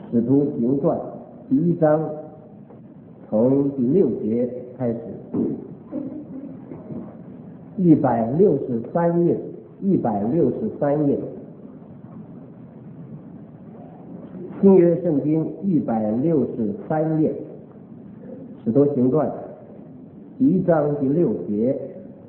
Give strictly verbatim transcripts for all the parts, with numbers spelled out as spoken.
使徒行传第一章从第六节开始，一百六十三页，一百六十三页，新约圣经一百六十三页，使徒行传第一章第六节，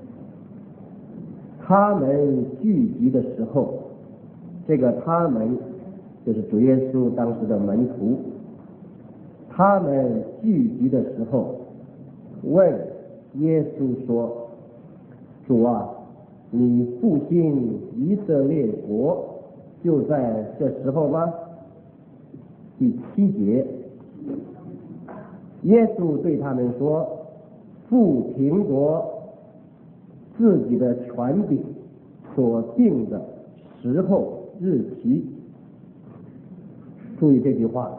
他们聚集的时候，这个他们就是主耶稣当时的门徒，他们聚集的时候问耶稣说：主啊，你复兴以色列国就在这时候吗？第七节，耶稣对他们说：父凭着自己的权柄所定的时候日期。注意这句话，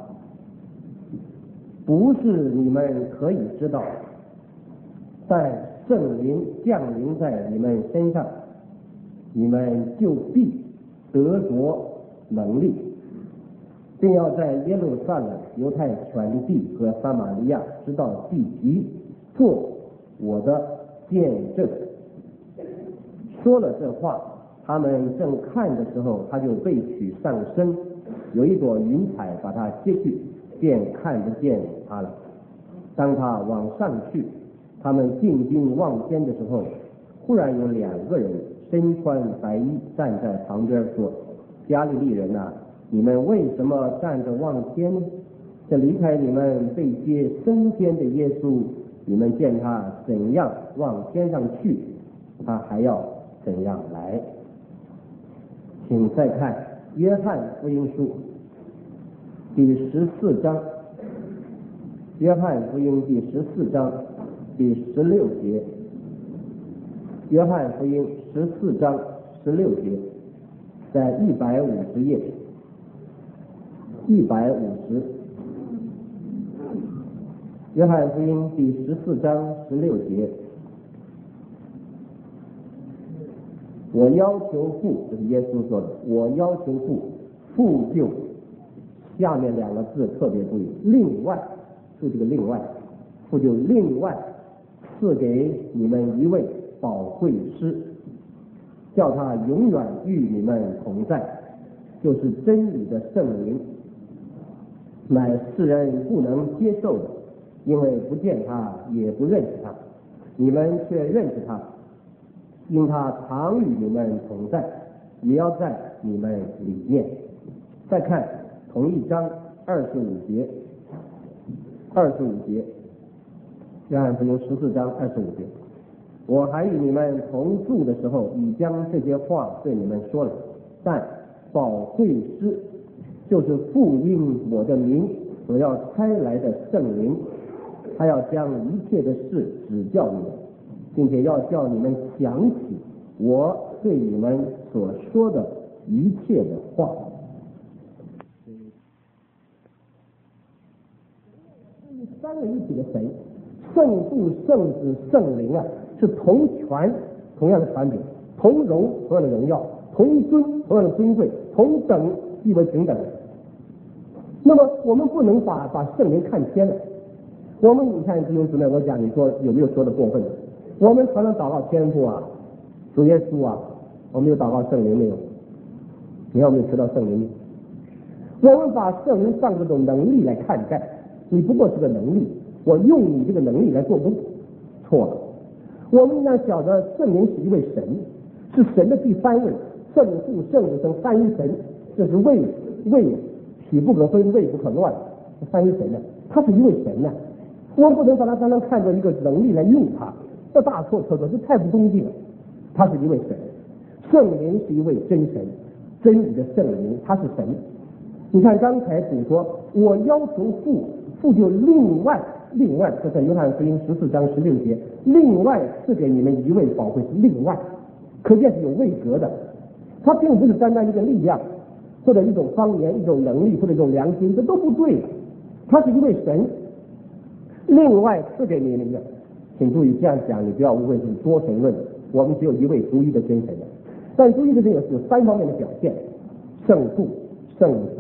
不是你们可以知道，但圣灵降临在你们身上，你们就必得着能力，并要在耶路撒冷、犹太全地和撒玛利亚直到地极做我的见证。说了这话，他们正看的时候，他就被取上升，有一朵云彩把他接去，便看不见他了。当他往上去，他们定睛望天的时候，忽然有两个人身穿白衣站在旁边说：加利利人啊，你们为什么站着望天呢？这离开你们被接升天的耶稣，你们见他怎样往天上去，他还要怎样来。请再看约翰福音书第十四章，约翰福音第十四章第十六节，约翰福音十四章十六节，在一百五十页，一百五十，约翰福音第十四章十六节。我要求父，这是耶稣说的，我要求父，父就下面两个字特别注意，另外，就这个另外，父就另外赐给你们一位保惠师，叫他永远与你们同在，就是真理的圣灵，乃世人不能接受的，因为不见他也不认识他，你们却认识他，因他常与你们同在，也要在你们里面。再看同一章二十五节，二十五节，约翰福音十四章二十五节。我还与你们同住的时候，已将这些话对你们说了，但保惠师，就是父因我的名所要差来的圣灵，他要将一切的事指教你们，并且要叫你们想起我对你们所说的一切的话。三位一体的神，圣父、圣子、圣灵啊，是同权同样的权柄，同荣同样的荣耀，同尊同样的尊贵，同等亦为平等。那么我们不能把把圣灵看偏了。我们你看弟兄姊妹，我讲你说有没有说的过分？我们常常祷告天父啊，主耶稣啊，我们有祷告圣灵没有？你有没有知道圣灵？我们把圣灵当这种能力来看待，你不过是个能力，我用你这个能力来做工，错了。我们应该晓得圣灵是一位神，是神的第三位，圣父、圣子、圣三一神，这是位位体不可分，位不可乱，三一神呢，他是一位神呢。我们不能把它单单看作一个能力来用它，这大错特错，这太不恭敬了。他是一位神，圣灵是一位真神，真理的圣灵，他是神。你看刚才主说，我要求父，父就另外另外，这在约翰福音十四章十六节，另外赐给你们一位保惠师，另外，可见是有位格的。他并不是单单一个力量，或者一种方言、一种能力，或者一种良心，这都不对。他是一位神，另外赐给你们一个。请注意这样讲，你不要误会是多神论，我们只有一位独一的真神的。但独一的真神有三方面的表现：圣父、圣子、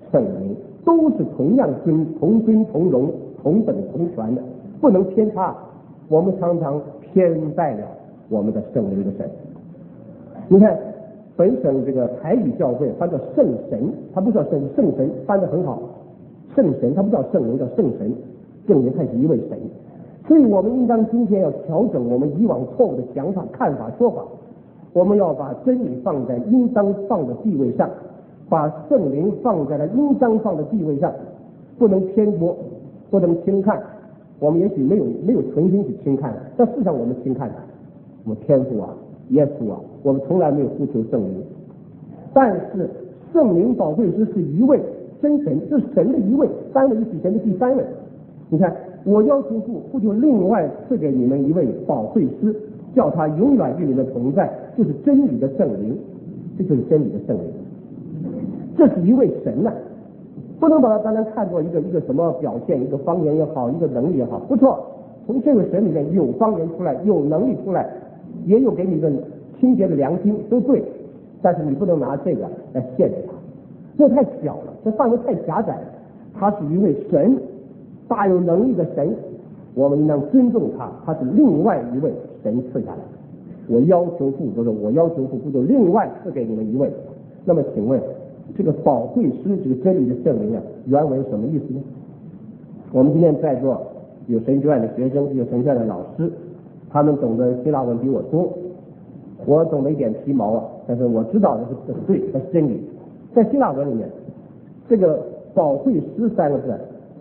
圣灵，都是同样尊同尊同荣同等同权的，不能偏差。我们常常偏待了我们的圣灵的神。你看本省这个台语教会翻叫圣神，它不叫圣圣神，翻得很好，圣神它不叫圣灵，叫圣神，证明它是一位神。所以我们应当今天要调整我们以往错误的想法、看法、说法，我们要把真理放在应当放的地位上，把圣灵放在了应当放的地位上，不能偏颇，不能轻看。我们也许没有没有存心去轻看，但事实上我们轻看他，我们天父啊，耶稣啊，我们从来没有呼求圣灵。但是圣灵保惠师是一位真神，是神的一位，三位一体神的第三位。你看，我要求父，父就另外赐给你们一位保惠师，叫他永远与你们同在，就是真理的圣灵，这就是真理的圣灵。这是一位神呐、啊，不能把它单单看作一个一个什么表现，一个方言也好，一个能力也好，不错，从这位神里面有方言出来，有能力出来，也有给你一个清洁的良心，都对。但是你不能拿这个来限制他，这太小了，这范围太狭窄了。他是一位神，大有能力的神，我们应当尊重他，他是另外一位神赐下来。我要求父，就是我要求父，父就另外赐给你们一位。那么请问这个保惠师，这个真理的圣灵啊，原文什么意思呢？我们今天在座有神学院的学生，有神学院的老师，他们懂得希腊文比我多，我懂得一点皮毛啊，但是我知道的是对，它是真理。在希腊文里面，这个保惠师三个字叫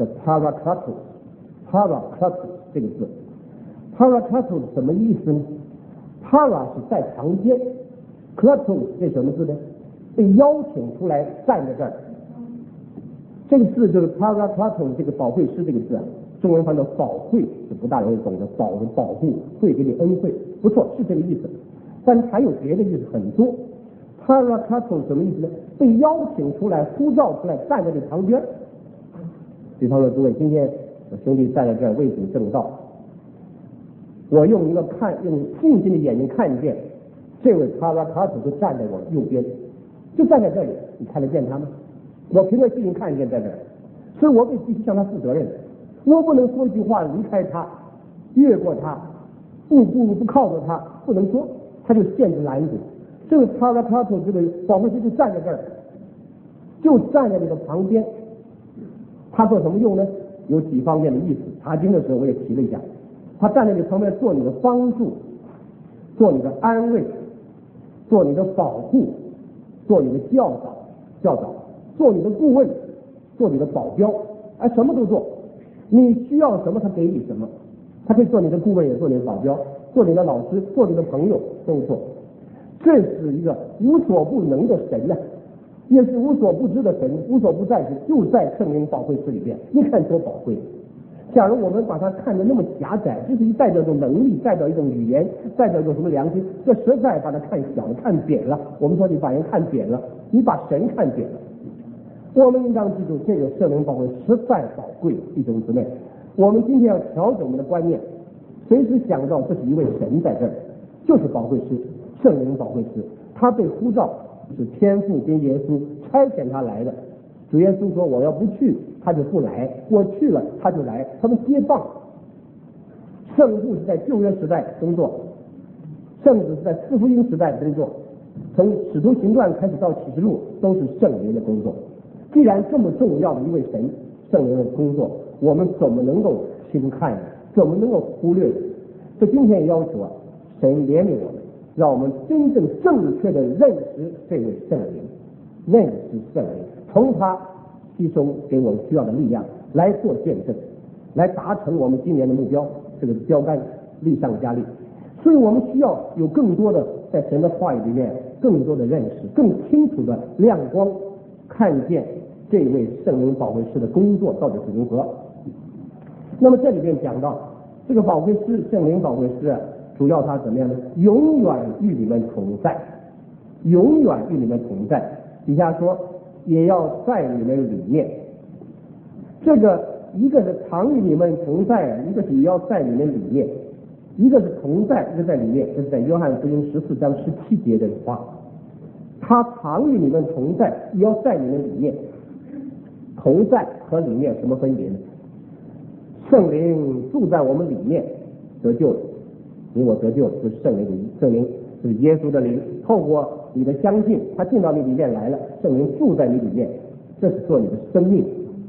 parakletos，parakletos 这个字 ，parakletos 什么意思呢？ para 是在旁边 ，kletos 这什么字呢？被邀请出来站在这儿，这个字就是 parakletos 这个保惠师这个字啊，中文翻到保惠是不大容易懂的，保保护会给你恩惠，不错，是这个意思，但还有别的意思很多。parakletos 什么意思呢？被邀请出来、呼召出来站在你旁边。比方说，诸位，今天我兄弟站在这儿为主正道，我用一个看用信心的眼睛看见这位parakletos就站在我右边。就站在这里，你看得见他吗？我凭着信心看见在这儿，所以我必须向他负责任。我不能说一句话离开他，越过他，不不不靠着他，不能说，他就限制拦阻。这个parakletos这个保惠师就站在这儿，就站在你的旁边。他做什么用呢？有几方面的意思。查经的时候我也提了一下，他站在你旁边做你的帮助，做你的安慰，做你的保护。做你的教导，教导，做你的顾问，做你的保镖，哎，什么都做。你需要什么，他给你什么。他可以做你的顾问，也做你的保镖，做你的老师，做你的朋友，都做。这是一个无所不能的神呢、啊，也是无所不知的神，无所不在之，就在圣灵保惠师里边。你看多宝贵！假如我们把它看得那么狭窄，这是一代表一种能力，代表一种语言，代表一种什么良心，这实在把它看小了，看扁了。我们说你把人看扁了，你把神看扁了。我们应当记住，这个圣灵保惠实在宝贵，弟兄姊妹。我们今天要调整我们的观念，随时想到这是一位神在这儿，就是保惠师，圣灵保惠师，他被呼召是天父跟耶稣差遣他来的。主耶稣说：“我要不去，他就不来；我去了，他就来。”他们接棒。圣父是在旧约时代工作，圣子是在四福音时代工作，从使徒行传开始到启示录都是圣灵的工作。既然这么重要的一位神，圣灵的工作，我们怎么能够轻看呢？怎么能够忽略呢？所以今天要求啊，神怜悯我们，让我们真正正确的认识这位圣灵，认识圣灵。从他吸收给我们需要的力量来做见证，来达成我们今年的目标，这个标杆力上加力。所以我们需要有更多的在神的话语里面更多的认识，更清楚的亮光看见这位圣灵保惠师的工作到底是如何。那么这里面讲到这个保惠师，圣灵保惠师啊，主要他怎么样呢？永远与你们同在，永远与你们同在。底下说也要在你们里面，这个一个是常与你们同在，一个是也要在你们里面，一个是同在，一个在里面。这是在约翰福音十四章十七节的话，他常与你们同在，也要在你们里面。 同在和里面什么分别呢？圣灵住在我们里面，得救了，你我得救就是圣灵的圣灵是耶稣的灵，透过你的相信，他进到你里面来了，圣灵住在你里面，这是做你的生命。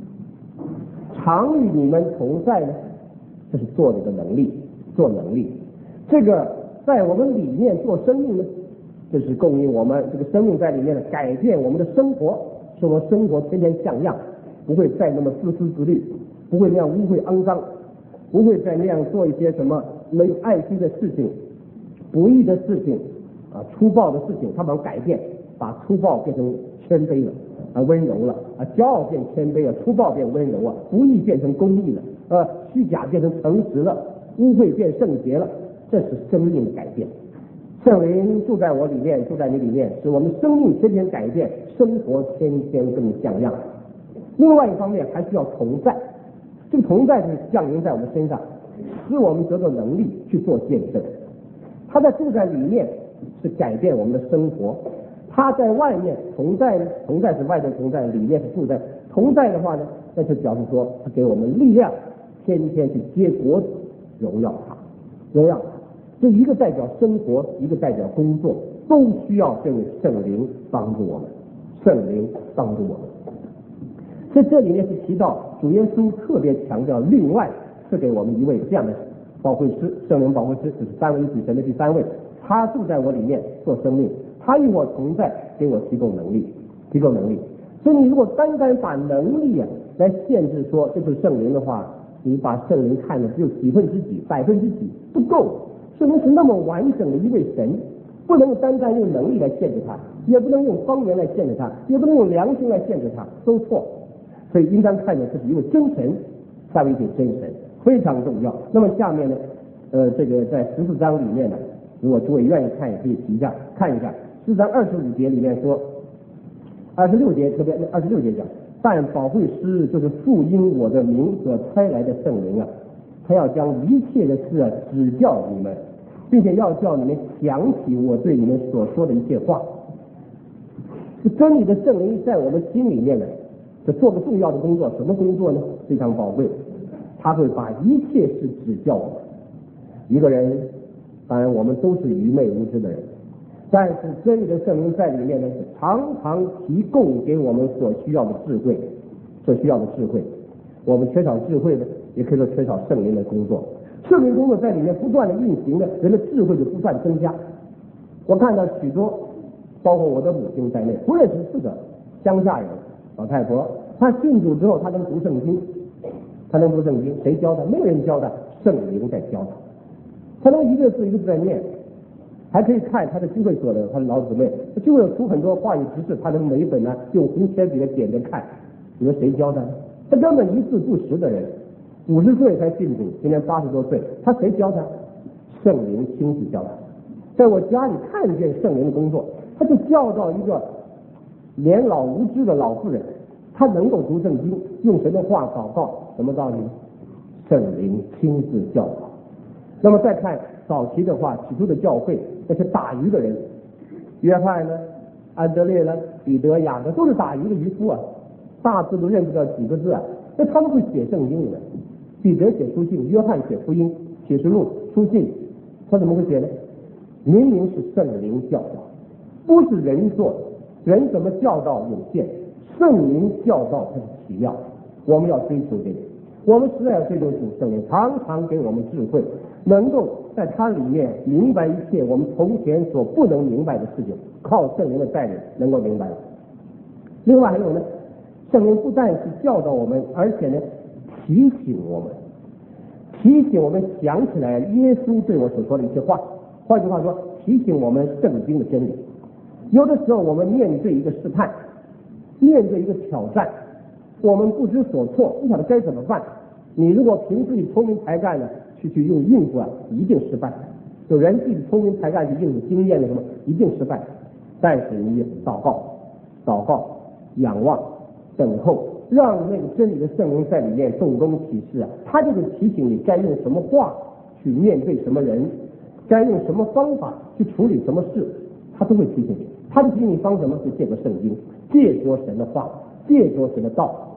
常与你们同在呢，这是做你的能力，做能力。这个在我们里面做生命呢，这是供应我们这个生命在里面的改变我们的生活，使我们生活天天像样，不会再那么自私自利，不会那样污秽肮脏，不会再那样做一些什么没有爱心的事情、不义的事情啊、粗暴的事情。他们改变，把粗暴变成谦卑了，啊，温柔了，啊，骄傲变谦卑了，粗暴变温柔啊，不义变成公义了，呃，虚假变成诚实了，污秽变圣洁了。这是生命的改变。圣灵住在我里面，住在你里面，使我们生命天天改变，生活天天更像样。另外一方面还需要同在，这个同在就是降临在我们身上，使我们得到能力去做见证。他在住在里面是改变我们的生活，他在外面同在呢，同在是外在同在，里面是住在。同在的话呢，那就表示说他给我们力量，天天去结果子，荣耀他，荣耀他。这一个代表生活，一个代表工作，都需要这位圣灵帮助我们，圣灵帮助我们。在这里面是提到主耶稣特别强调，另外赐给我们一位这样的保惠师，圣灵保惠师，就是三位一体神的第三位，他住在我里面做生命，他与我同在，给我提供能力，提供能力。所以你如果单单把能力啊来限制说这就是圣灵的话，你把圣灵看的只有几分之几、百分之几不够。圣灵是那么完整的一位神，不能单单用能力来限制他，也不能用方言来限制他，也不能用良心来限制他，都错。所以应当看见这是一位真神，三位一体真神，非常重要。那么下面呢，呃，这个在十四章里面呢，如果诸位愿意看，也可以提一下看一下。十四章二十五节里面说，二十六节特别二十六节讲，但保惠师就是复因我的名所差来的圣灵啊，他要将一切的事啊指教你们，并且要叫你们想起我对你们所说的一切话。是真理的圣灵在我们心里面呢，这做个重要的工作，什么工作呢？非常宝贵，他会把一切事指教我们。一个人，当然我们都是愚昧无知的人，但是真理的圣灵在里面呢，是常常提供给我们所需要的智慧，所需要的智慧。我们缺少智慧呢，也可以说缺少圣灵的工作。圣灵工作在里面不断的运行呢，人的智慧就不断增加。我看到许多，包括我的母亲在内，不认识字的乡下人老太婆，她信主之后，她能读圣经，她能读圣经，谁教她？没有人教她，圣灵在教她。她能一个字一个字在念，还可以看她的聚会所的她的老姊妹，就会出很多话语知识，她能每一本呢用红铅笔的点着看。你说谁教她？她根本一字不识的人，五十岁才信主，今年八十多岁，他谁教他？圣灵亲自教他。在我家里看见圣灵的工作，他就教导一个年老无知的老妇人，他能够读圣经，用神的话祷告，什么道理？圣灵亲自教导。那么再看早期的话，起初的教会那些打鱼的人，约翰呢、安德烈呢、彼得、雅各，都是打鱼的渔夫啊，大字都认不到几个字啊。那他们会写圣经的，彼得写书信，约翰写福音、启示录、书信，他怎么会写呢？明明是圣灵教导，不是人做的，人怎么教导有限，圣灵教导它是奇妙，我们要追求这个，我们实在要追求主圣灵，常常给我们智慧，能够在它里面明白一切我们从前所不能明白的事情，靠圣灵的带领能够明白了。另外还有呢，圣灵不但是教导我们，而且呢提醒我们，提醒我们想起来耶稣对我所说的一些话。换句话说，提醒我们圣经的真理。有的时候我们面对一个试探，面对一个挑战，我们不知所措，不晓得该怎么办。你如果凭自己聪明才干呢，去去用应付啊，一定失败。有人自己聪明才干去应付经验的什么，一定失败。但是你祷告，祷告，仰望，等候，让那个真理的圣灵在里面动工启示啊，他就是提醒你该用什么话去面对什么人，该用什么方法去处理什么事，他都会提醒你。他的提醒你方什么？是借着圣经，借着神的话，借着神的道，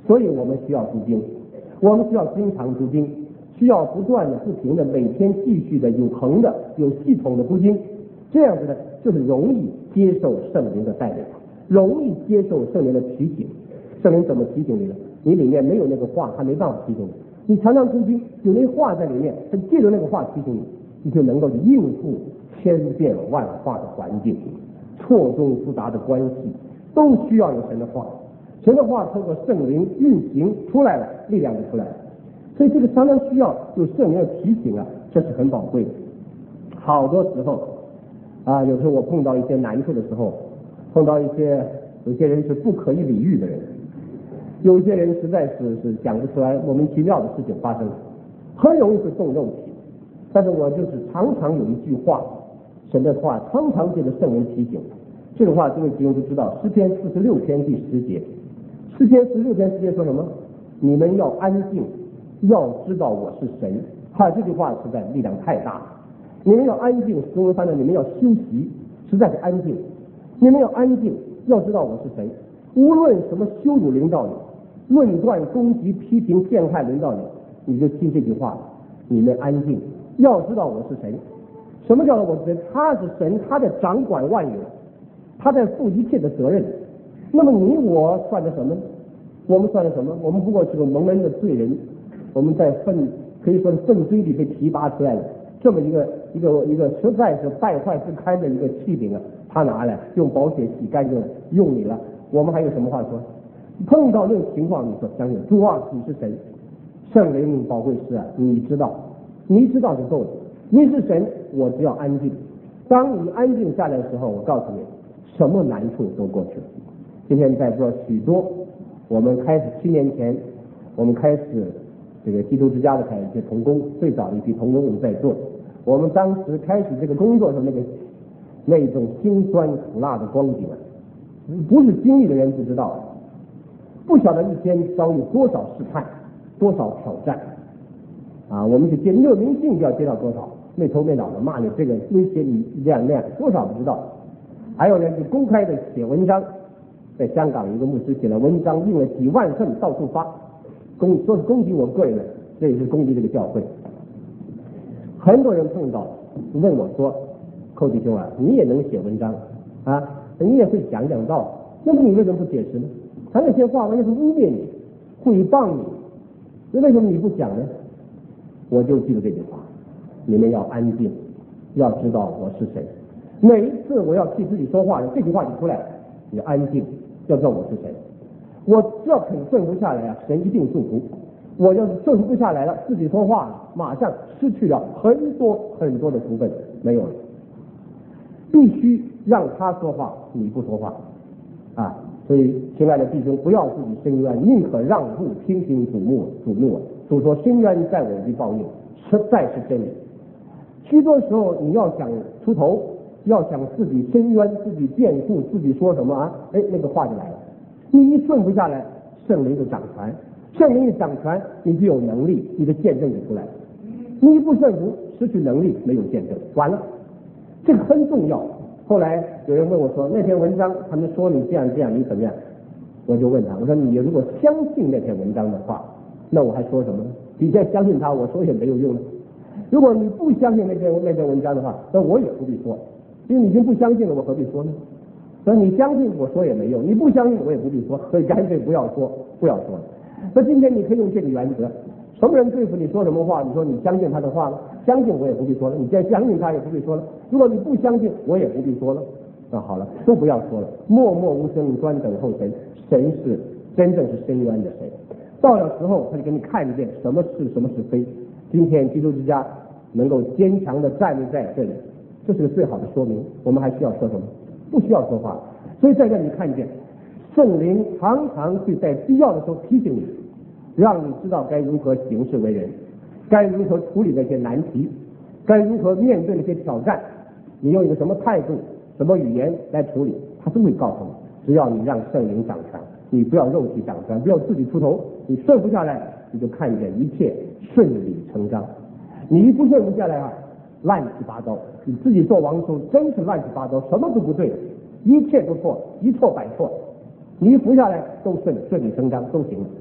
所以我们需要读经，我们需要经常读经，需要不断的、不停的、每天继续的、有恒的、有系统的读经，这样子呢，就是容易接受圣灵的带领，容易接受圣灵的提醒。圣灵怎么提醒你呢？你里面没有那个话，他没办法提醒你。你常常读经，有那话在里面，他借着那个话提醒你，你就能够应付千变万化的环境，错综复杂的关系，都需要有神的话。神的话透过圣灵运行出来了，力量就出来了。所以这个常常需要有圣灵的提醒啊，这是很宝贵的。好多时候啊，有时候我碰到一些难处的时候，碰到一些有些人是不可以理喻的人，有一些人实在是是讲不出来莫名其妙的事情发生，很容易会动肉体。但是我就是常常有一句话，神的话常常借着圣灵提醒。这个话各位弟兄都知道，诗篇四十六篇第十节，诗篇四十六篇十节说什么？你们要安静，要知道我是谁。哈，这句话实在力量太大了。你们要安静，中文翻译你们要休息，实在是安静。你们要安静，要知道我是谁。无论什么羞辱领导你，论断、攻击、批评、陷害领导你，你就听这句话，你们安静，要知道我是谁。什么叫做我是谁？他是神，他在掌管万有，他在负一切的责任。那么你我算得什么？我们算得什么？我们不过是个蒙恩的罪人，我们在粪可以说是粪堆里被提拔出来了。这么一个一个一个实在是败坏不堪的一个器皿啊，他拿来用宝血洗干净了，用你了。我们还有什么话说？碰到这种情况，你说相信主啊，你是神，圣灵宝贵师啊，你知道，你知道就够了。你是神，我只要安静。当你安静下来的时候，我告诉你，什么难处都过去了。今天在座许多，我们开始七年前，我们开始这个基督之家的开始一些同工，最早的一批同工我们在做。我们当时开始这个工作的那个那种辛酸苦辣的光景啊，不是经历的人不知道，不晓得一天遭遇多少试探，多少挑战啊！我们去接热明信就要接到多少，没头没脑的骂你这个，威胁你这样那样，多少不知道。还有人就公开的写文章，在香港一个牧师写了文章，印了几万份到处发，攻说是攻击我个人的，这也是攻击这个教会。很多人碰到问我说：“寇弟兄啊，你也能写文章啊，你也会讲讲道，那么你为什么不解释呢？他那些话完全是污蔑你、诽谤你，那为什么你不讲呢？”我就记住这句话：你们要安静，要知道我是谁。每一次我要替自己说话，这句话就出来了：你安静，要知道我是谁。我只要肯顺服下来啊，神一定祝福。我要是顺服不下来了，自己说话了，马上失去了很多很多的福分，没有了。必须让他说话，你不说话啊！所以，亲爱的弟兄，不要自己伸冤，宁可让步，听听主怒主怒啊！主说：“伸冤在我，必报应。”实在是真理。许多时候，你要想出头，要想自己伸冤、自己辩护、自己说什么啊？哎，那个话就来了。你一顺不下来，圣灵就掌权。圣灵一掌权，你就有能力，你的见证就出来了。你一不顺服，失去能力，没有见证，完了。这个很重要。后来有人问我说：“那篇文章他们说你这样这样，你怎么样？”我就问他，我说：“你如果相信那篇文章的话，那我还说什么呢？你再相信他，我说也没有用了。如果你不相信那篇那篇文章的话，那我也不必说，因为你已经不相信了，我何必说呢？所以你相信我说也没用，你不相信我也不必说，所以干脆不要说，不要说了。那今天你可以用这个原则。”什么人对付你说什么话，你说你相信他的话了，相信我也不必说了，你再相信他也不必说了。如果你不相信，我也不必说了。那好了，都不要说了，默默无声，专等候神。神是真正是伸冤的神，到了时候他就给你看见什么是什么是非。今天基督之家能够坚强的站立在这里，这是个最好的说明。我们还需要说什么？不需要说话。所以在这里看见圣灵常常会在必要的时候提醒你，让你知道该如何行事为人，该如何处理那些难题，该如何面对那些挑战，你用一个什么态度、什么语言来处理，他都会告诉你。只要你让圣灵掌权，你不要肉体掌权，不要自己出头，你顺服下来，你就看见一切顺理成章。你一不顺服下来啊，乱七八糟，你自己做王的时候真是乱七八糟，什么都不对，一切都错，一错百错。你一服下来都顺顺理成章，都行了。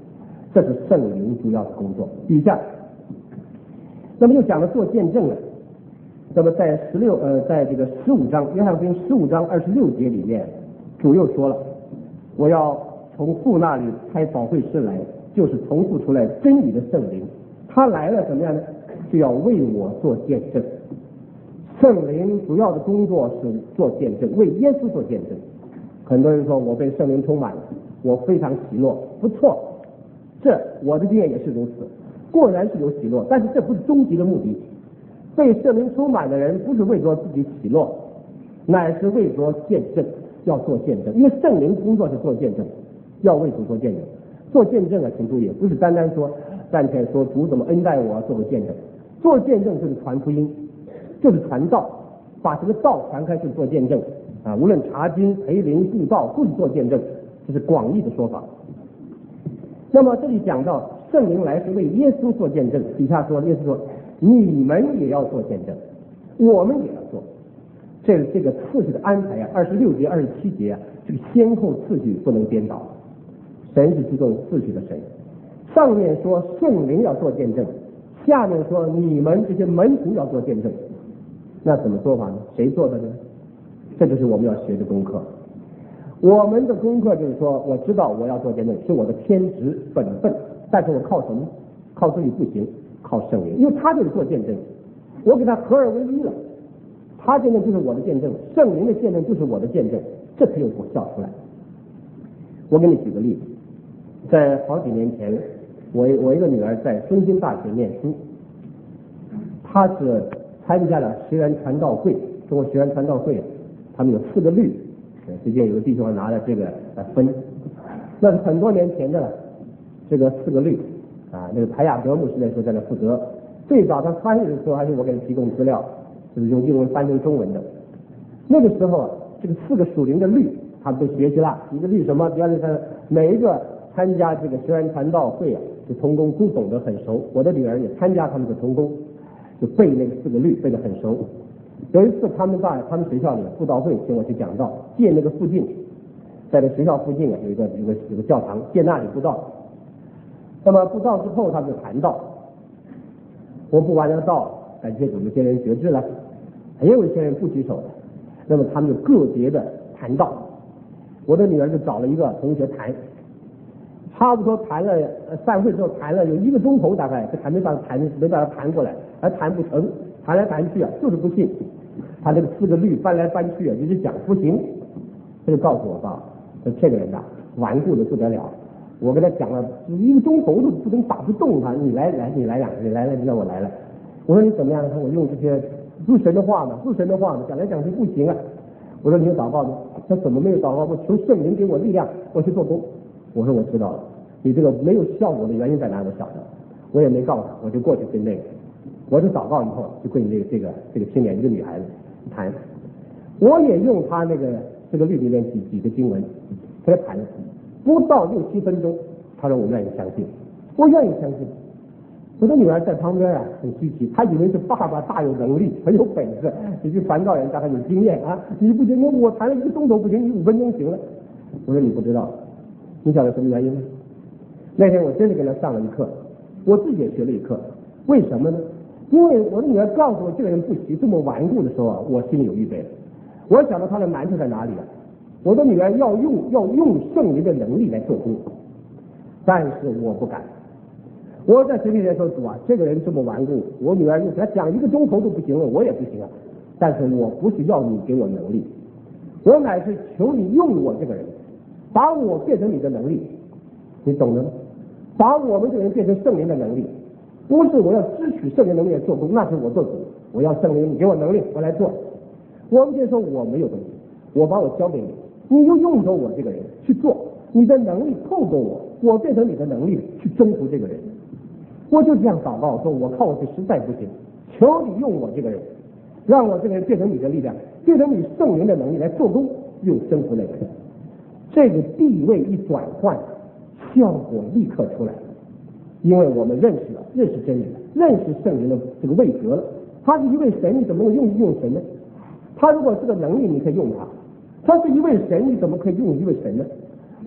这是圣灵主要的工作。底下，那么又讲了做见证了。那么在十六呃，在这个十五章约翰福音十五章二十六节里面，主又说了，我要从父那里差保惠师来，就是从父出来真理的圣灵，他来了怎么样呢？就要为我做见证。圣灵主要的工作是做见证，为耶稣做见证。很多人说我被圣灵充满了，我非常喜乐，不错，这我的经验也是如此，固然是有喜乐，但是这不是终极的目的。被圣灵充满的人不是为着自己喜乐，乃是为着见证，要做见证。因为圣灵工作是做见证，要为主做见证。做见证啊，请注意，不是单单说站起来说主怎么恩待我做个见证，做见证就是传福音，就是传道，把这个道传开就是做见证啊。无论查经、培灵、布道，都是做见证，这是广义的说法。那么这里讲到圣灵来是为耶稣做见证，底下说耶稣说你们也要做见证，我们也要做。这这个次序的安排啊，二十六节、二十七节啊，这个先后次序不能颠倒。神是注重次序的神。上面说圣灵要做见证，下面说你们这些门徒要做见证，那怎么做法呢？谁做的呢？这就是我们要学的功课。我们的功课就是说，我知道我要做见证是我的天职本分，但是我靠什么？靠自己不行，靠圣灵，因为他就是做见证，我给他合二为一了。他见证就是我的见证，圣灵的见证就是我的见证，这才有果效出来。我给你举个例子，在好几年前，我我一个女儿在中兴大学念书，她是参加了学员传道会，中国学员传道会，他们有四个律，最近有个弟兄拿了这个来分，那是很多年前的了，这个四个律啊，那个台亚德牧师那时候在那负责。最早他翻译的时候还是我给他提供资料，就是用英文翻成中文的。那个时候啊，这个四个属灵的律他们都学习了，一个律什么？第二个每一个参加这个学员传道会啊，这同工都懂得很熟。我的女儿也参加他们的同工，就背那个四个律背得很熟。有一次他们在他们学校里布道会请我去讲道，借那个附近，在这学校附近啊有一个有个有个教堂，借那里布道。那么布道之后他们就谈道，我布完了道，感谢主，有些人觉知了，也有一些人不举手的，那么他们就个别的谈道。我的女儿就找了一个同学谈，差不多谈了散会之后谈了有一个钟头，大概这还没办法谈，没办法谈过来，还谈不成，谈来谈去啊，就是不信。他这个四个律翻来翻去啊，一直讲不行，他就告诉我爸，说这个人呐，顽固的不得了。我跟他讲了一个钟头都不能打不动他，你来来你来呀，你来了就让我来了。我说你怎么样？他说我用这些入神的话嘛，入神的话嘛，讲来讲去不行啊。我说你有祷告吗？他怎么没有祷告？我求圣灵给我力量，我去做工。我说我知道了，你这个没有效果的原因在哪？我晓得，我也没告诉他，我就过去跟那个，我就祷告以后就跟这个这个这个青年一个女孩子谈，我也用他那个这个律里面几几个经文跟他谈，不到六七分钟，他说我愿意相信，我愿意相信。我的女儿在旁边啊，很稀奇，她以为是爸爸大有能力，很有本事，你是传道人，大概有经验啊。你不行，我谈了一个钟头不行，你五分钟行了。我说你不知道，你晓得什么原因吗？那天我真的给她上了一课，我自己也学了一课。为什么呢？因为我的女儿告诉我这个人不行，这么顽固的时候啊，我心里有预备了。我晓得她的难处在哪里啊？我的女儿要用要用圣灵的能力来做工，但是我不敢。我在神面前说主啊，这个人这么顽固，我女儿给他讲一个钟头都不行了，我也不行啊。但是我不是要你给我能力，我乃是求你用我这个人，把我变成你的能力，你懂了吗？把我们这个人变成圣灵的能力，不是我要支取圣灵能力来做工，那是我做主。我要圣灵，你给我能力，我来做。我们就说我没有东西，我把我交给你，你就用着我这个人去做，你的能力透过我，我变成你的能力去征服这个人。我就这样祷告说，我靠我这实在不行，求你用我这个人，让我这个人变成你的力量，变成你圣灵的能力来做工，又征服那个人。这个地位一转换，效果立刻出来了，因为我们认识了，认识真理了，认识圣灵的这个位格了。他是一位神，你怎么能用用神呢？他如果是个能力，你可以用他；他是一位神，你怎么可以用一位神呢？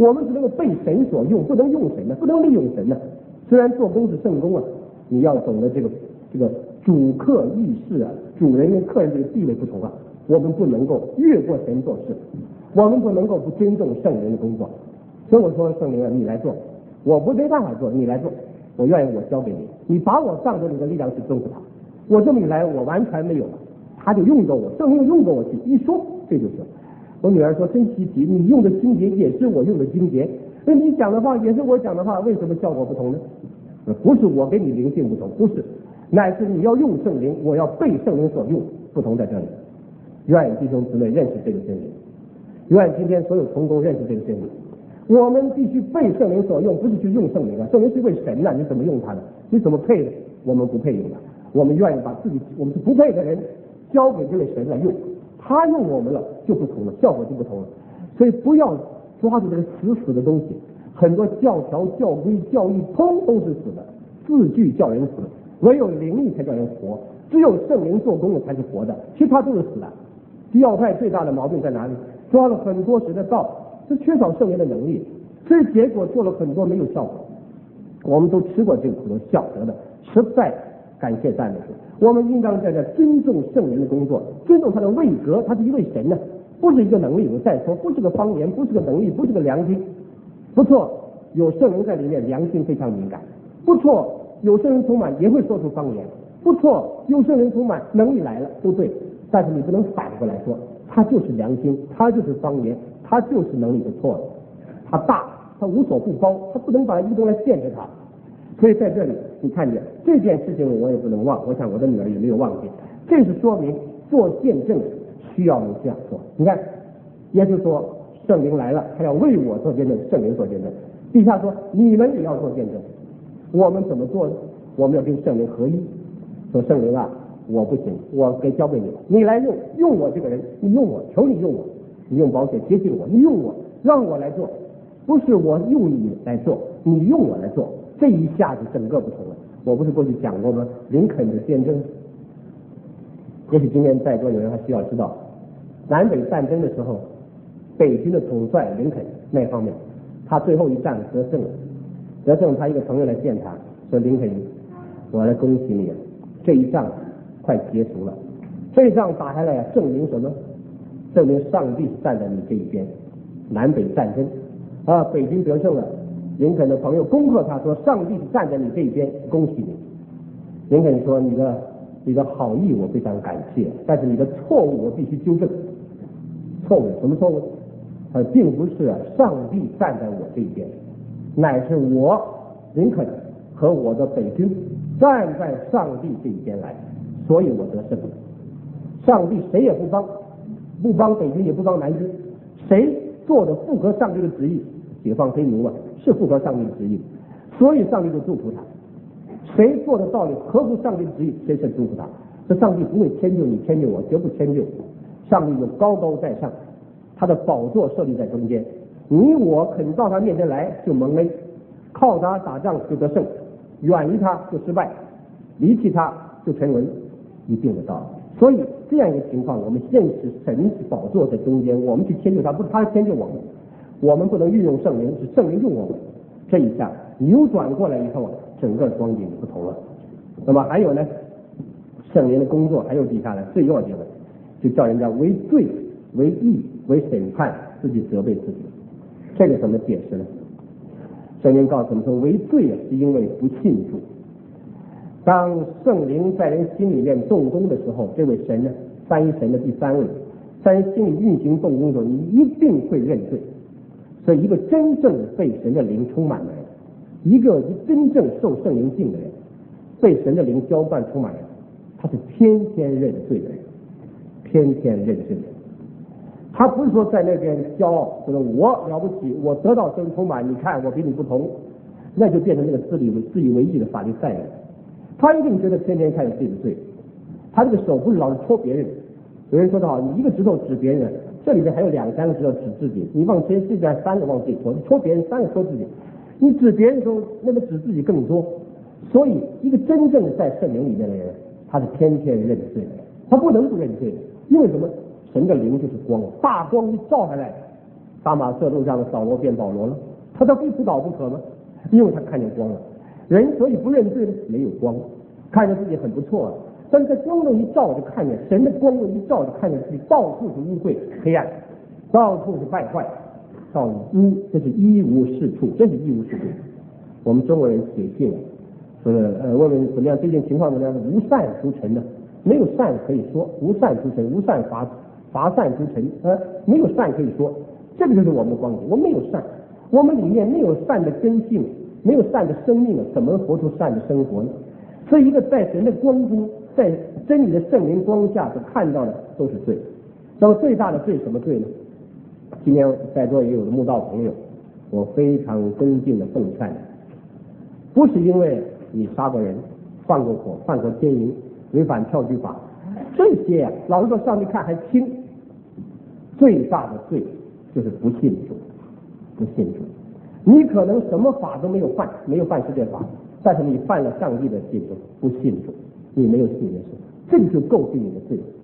我们只能够被神所用，不能用神呢，不能利用神呢。虽然做工是圣工啊，你要懂得这个这个主客意识啊，主人跟客人这个地位不同啊，我们不能够越过神做事，我们不能够不尊重圣灵的工作。所以我说圣灵啊，你来做，我不没办法做，你来做，我愿意我交给你，你把我当做你的力量去征服他。我这么一来，我完全没有了，他就用着我，圣灵用着我去一说，这就是。我女儿说真稀奇，你用的经节也是我用的经节，那你讲的话也是我讲的话，为什么效果不同呢？不是我给你灵性不同，不是，乃是你要用圣灵，我要被圣灵所用，不同在这里。愿弟兄姊妹认识这个真理，愿今天所有同工认识这个真理。我们必须被圣灵所用，不是去用圣灵啊，圣灵是为神啊，你怎么用它的？你怎么配的？我们不配用的，我们愿意把自己我们是不配的人交给这位神来用，他用我们了就不同了，效果就不同了。所以不要抓住这个死死的东西，很多教条、教规、教义通通是死的，字句叫人死，唯有灵力才叫人活，只有圣灵做工的才是活的，其他都是死的。教派最大的毛病在哪里？抓了很多神的道，是缺少圣灵的能力，所以结果做了很多没有效果。我们都吃过这个苦头，晓得的，实在感谢赞美主。我们应当在这尊重圣灵的工作，尊重他的位格，他是一位神呢，不是一个能力。我再说，不是个方言，不是个能力，不是个良心。不错，有圣灵在里面，良心非常敏感。不错，有圣灵充满也会说出方言。不错，有圣灵充满，能力来了都对。但是你不能反过来说，他就是良心，他就是方言，他就是能力就错了。他大，他无所不包，他不能把一东来限制他。所以在这里你看见这件事情我也不能忘，我想我的女儿也没有忘记。这是说明做见证需要你这样做。你看耶稣说圣灵来了，他要为我做见证，圣灵做见证。地下说你们也要做见证。我们怎么做呢？我们要跟圣灵合一，说圣灵啊，我不行，我给交给你了，你来用，用我这个人，你用我，求你用我，你用保险接近我，你用我，让我来做，不是我用你来做，你用我来做，这一下子整个不同了。我不是过去讲过吗？林肯的见证，也许今天在座有人还需要知道，南北战争的时候，北军的统帅林肯那方面，他最后一战得胜了，得胜他一个朋友来见他，说林肯，我来恭喜你了，这一仗快结束了，这一仗打下来证明什么？证明上帝站在你这一边。南北战争啊，北军得胜了，林肯的朋友恭贺他说上帝站在你这一边，恭喜你。林肯说你的你的好意我非常感谢，但是你的错误我必须纠正。错误什么错误？呃，并不是上帝站在我这一边，乃是我林肯和我的北军站在上帝这一边来，所以我得胜了。上帝谁也不帮，不帮北军也不帮南军，谁做的符合上帝的旨意，解放黑奴嘛，是符合上帝的旨意，所以上帝就祝福他。谁做的道理合乎上帝的旨意，谁是祝福他。这上帝不会迁就你，迁就我，绝不迁就。上帝就高高在上，他的宝座设立在中间，你我肯到他面前来就蒙恩，靠他打仗就得胜，远离他就失败，离弃他就沉沦，一定的道理。所以这样一个情况，我们认识神宝座在中间，我们去迁就他，不是他迁就我们，我们不能运用圣灵，是圣灵用我们。这一下扭转过来以后，整个光景不同了。那么还有呢，圣灵的工作还有底下的最要紧的，就叫人家为罪、为义、为审判，自己责备自己。这个怎么解释呢？圣经告诉我们说，为罪啊，是因为不信主。当圣灵在人心里面动工的时候，这位神呢，三一神的第三位，在人心里运行动工的时候，你一定会认罪。所以一个真正被神的灵充满的人，一个真正受圣灵敬的人，被神的灵浇灌充满的人，他是天天认罪的人，天天认罪的人。他不是说在那边骄傲，说我了不起，我得到圣灵充满，你看我比你不同，那就变成那个自以为自以为意的法利赛人。他一定觉得天天看着自己的罪，他这个手不是老是戳别人。有人说得好，你一个指头指别人，这里面还有两三个指头指自己，你往前这边三个往自己戳，你戳别人三个戳自己，你指别人的时候，那么指自己更多。所以一个真正在圣灵里面的人，他是天天认罪的，他不能不认罪的。因为什么？神的灵就是光，大光一照下来， 大马色路上的扫罗变保罗了，他到非死倒不可吗？因为他看见光了。人所以不认罪，没有光，看着自己很不错啊，但是在光中一照就看见神的光中一照就看见自己到处是污秽黑暗，到处是败坏，到一这是一无是处，真是一无是处。我们中国人写信说呃问问怎么样，最近情况怎么样？无善出尘的，没有善可以说，无善出尘，无善罚罚善出尘，呃，没有善可以说，这个就是我们的光景。我们没有善，我们里面没有善的根性，没有善的生命了，怎么活出善的生活呢？所以一个在神的光中，在真理的圣灵光下所看到的都是罪。那么最大的罪什么罪呢？今天在座也有的慕道朋友，我非常尊敬的奉劝你，不是因为你杀过人、放过火、犯过奸淫、违反票据法，这些啊，老实说上帝看还轻。最大的罪就是不信主，不信主。你可能什么法都没有犯，没有犯世界法，但是你犯了上帝的诫命，不信主，你没有信耶稣，这个就构成你的罪。